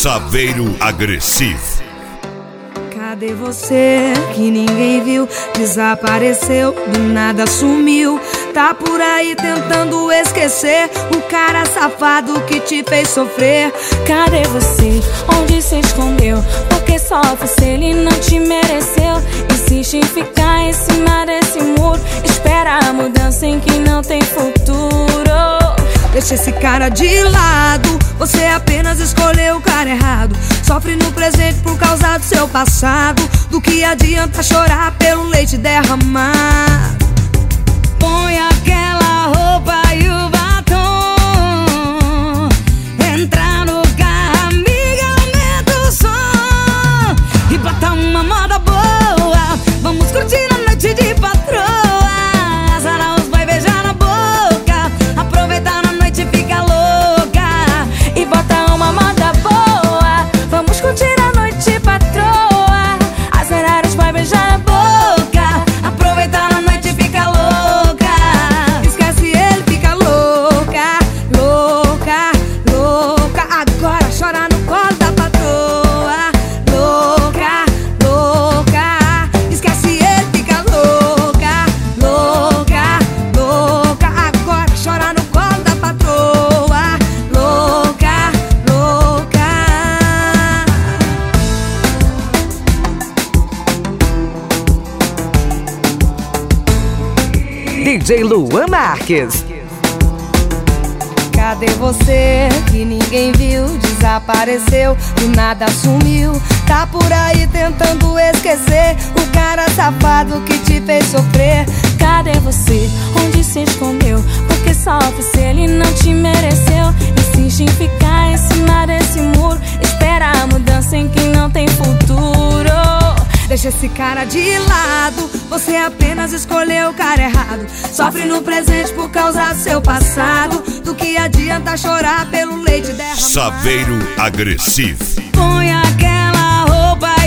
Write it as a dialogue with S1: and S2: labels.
S1: Saveiro agressivo.
S2: Cadê você que ninguém viu? Desapareceu, do nada sumiu. Tá por aí tentando esquecer o cara safado que te fez sofrer.
S3: Cadê você? Onde se escondeu? Porque sofre se ele não te mereceu. Insiste em ficar em cima desse muro. Espera a mudança em que não tem futuro.
S2: Deixa esse cara de lado, você apenas escolheu o cara errado. Sofre no presente por causa do seu passado. Do que adianta chorar pelo leite derramar? Põe aquela roupa e o batom. Entra no carro, amiga, aumenta o som. E bota uma moda boa. Vamos curtir a noite de patroa. Azar os vai beijar na boca. Aproveitar na noite e fica louca.
S3: E bota uma moda boa. Vamos curtir a noite, patroa. Azar os vai beijar na boca.
S2: Aproveitar na noite e fica louca. Esquece ele, fica louca. Louca, louca. Agora chora no colo da patroa. Louca, louca. Esquece ele, fica louca. Louca, louca. Agora chora no colo da patroa. Louca, louca.
S4: DJ Luan Marques.
S2: Cadê você que ninguém viu? Desapareceu, do nada sumiu. Tá por aí tentando esquecer o cara safado que te fez sofrer.
S3: Cadê você? Onde se escondeu? Porque sofre se ele não te mereceu. Insiste em ficar em cima desse muro. Espera a mudança em que não tem futuro.
S2: Deixa esse cara de lado, você apenas escolheu o cara errado. Sofre no presente por causa do seu passado. Do que adianta chorar pelo leite derramado?
S1: Saveiro agressivo.
S2: Põe aquela roupa